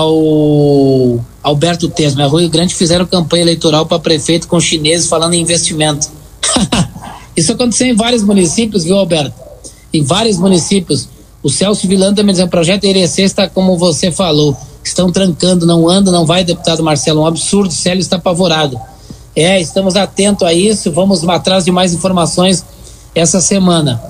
ao Alberto Tesma. Em Arroio Grande fizeram campanha eleitoral para prefeito com chineses falando em investimento. Isso aconteceu em vários municípios, viu, Alberto? Em vários municípios. O Celso Vilano também dizendo, o projeto Irecê está como você falou, estão trancando, não anda, não vai, deputado Marcelo, um absurdo, o Célio está apavorado. Estamos atentos a isso, vamos atrás de mais informações essa semana.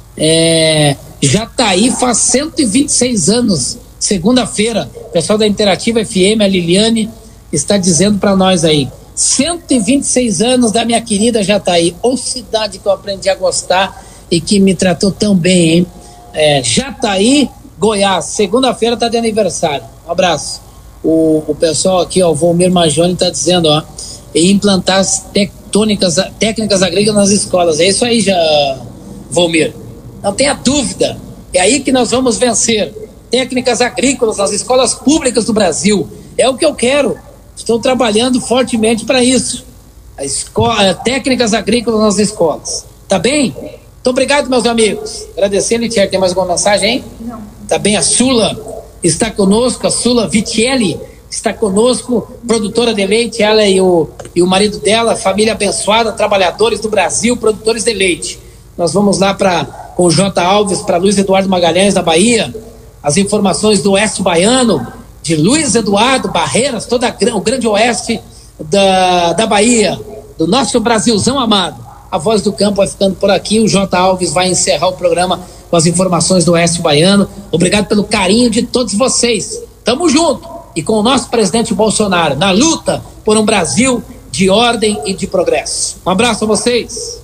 Jataí faz 126 anos, segunda-feira, o pessoal da Interativa FM, a Liliane, está dizendo para nós aí, 126 anos da minha querida Jataí, ou cidade que eu aprendi a gostar e que me tratou tão bem, hein? Jataí, Goiás, segunda-feira está de aniversário. Um abraço. O pessoal aqui, ó, o Volmir Majoni está dizendo, ó, e implantar as técnicas agrícolas nas escolas. É isso aí, já, Volmir. Não tenha dúvida. É aí que nós vamos vencer. Técnicas agrícolas nas escolas públicas do Brasil. É o que eu quero. Estou trabalhando fortemente para isso. Técnicas agrícolas nas escolas. Tá bem? Muito obrigado, meus amigos. Agradecer, Litier. Tem mais alguma mensagem, hein? Não. Tá bem, a Sula está conosco, a Sula Vitielli está conosco, produtora de leite, ela e o marido dela, família abençoada, trabalhadores do Brasil, produtores de leite. Nós vamos lá com o J. Alves, para Luiz Eduardo Magalhães, da Bahia, as informações do Oeste Baiano, de Luiz Eduardo Barreiras, todo o grande oeste da Bahia, do nosso Brasilzão amado. A Voz do Campo vai ficando por aqui, o J. Alves vai encerrar o programa com as informações do Oeste Baiano. Obrigado pelo carinho de todos vocês. Tamo junto. E com o nosso presidente Bolsonaro, na luta por um Brasil de ordem e de progresso. Um abraço a vocês.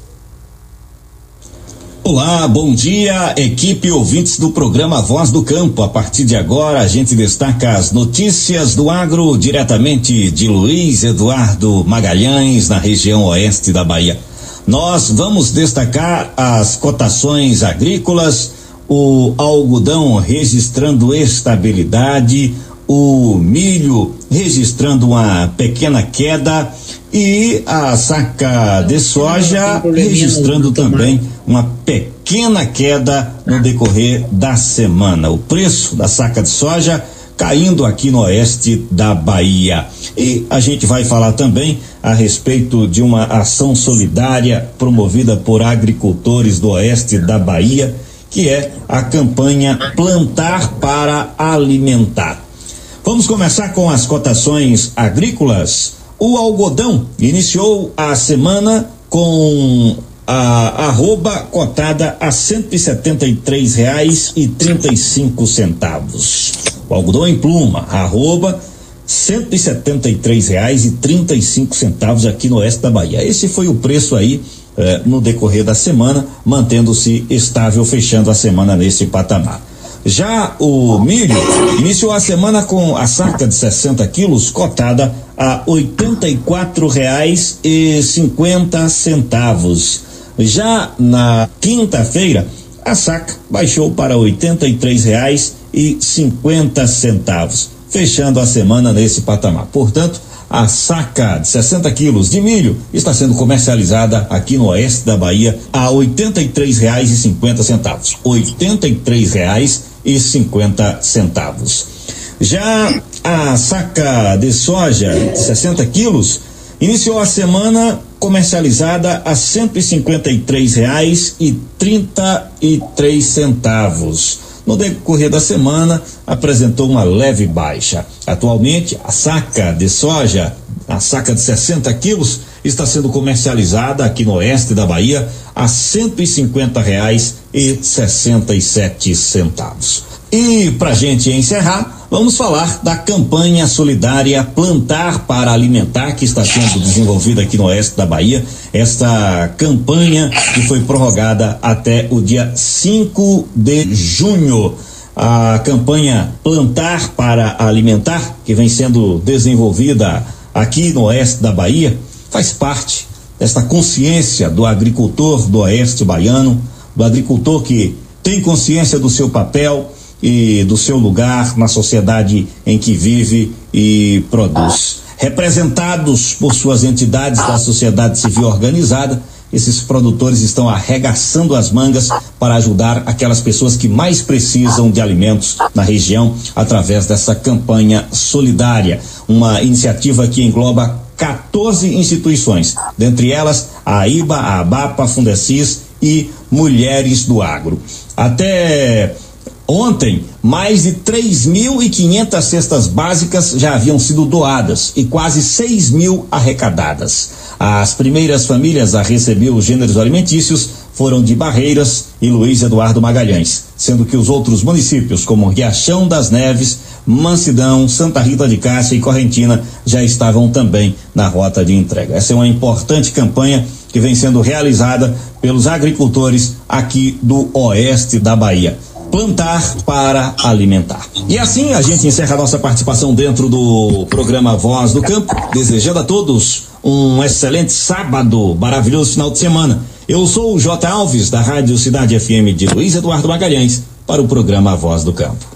Olá, bom dia, equipe ouvintes do programa Voz do Campo. A partir de agora a gente destaca as notícias do agro diretamente de Luiz Eduardo Magalhães, na região oeste da Bahia. Nós vamos destacar as cotações agrícolas, o algodão registrando estabilidade, o milho registrando uma pequena queda e a saca de soja registrando também uma pequena queda no decorrer da semana. O preço da saca de soja caindo aqui no oeste da Bahia. E a gente vai falar também a respeito de uma ação solidária promovida por agricultores do oeste da Bahia, que é a campanha Plantar para Alimentar. Vamos começar com as cotações agrícolas. O algodão iniciou a semana com a arroba cotada a R$173,35. O algodão em pluma, arroba R$173,35 aqui no oeste da Bahia. Esse foi o preço aí no decorrer da semana, mantendo-se estável, fechando a semana nesse patamar. Já o milho iniciou a semana com a saca de 60 quilos cotada a R$84,50. Já na quinta-feira, a saca baixou para R$83,50, fechando a semana nesse patamar. Portanto, a saca de 60 quilos de milho está sendo comercializada aqui no oeste da Bahia a R$83,50. R$83,50. Já a saca de soja de 60 quilos iniciou a semana comercializada a R$153,33. No decorrer da semana, apresentou uma leve baixa. Atualmente, a saca de soja, a saca de 60 quilos, está sendo comercializada aqui no oeste da Bahia a R$150,67. E pra gente encerrar, vamos falar da campanha solidária Plantar para Alimentar, que está sendo desenvolvida aqui no oeste da Bahia. Esta campanha que foi prorrogada até o dia 5 de junho. A campanha Plantar para Alimentar, que vem sendo desenvolvida aqui no oeste da Bahia, faz parte desta consciência do agricultor do oeste baiano, do agricultor que tem consciência do seu papel e do seu lugar na sociedade em que vive e produz. Representados por suas entidades da sociedade civil organizada, esses produtores estão arregaçando as mangas para ajudar aquelas pessoas que mais precisam de alimentos na região através dessa campanha solidária, uma iniciativa que engloba 14 instituições, dentre elas a AIBA, a ABAPA, a Fundecis e Mulheres do Agro. Até ontem, mais de 3.500 cestas básicas já haviam sido doadas e quase 6.000 arrecadadas. As primeiras famílias a receber os gêneros alimentícios foram de Barreiras e Luiz Eduardo Magalhães, sendo que os outros municípios, como Riachão das Neves, Mansidão, Santa Rita de Cássia e Correntina, já estavam também na rota de entrega. Essa é uma importante campanha que vem sendo realizada pelos agricultores aqui do oeste da Bahia. Plantar para alimentar. E assim a gente encerra a nossa participação dentro do programa Voz do Campo, desejando a todos um excelente sábado, maravilhoso final de semana. Eu sou o J. Alves, da Rádio Cidade FM de Luiz Eduardo Magalhães, para o programa Voz do Campo.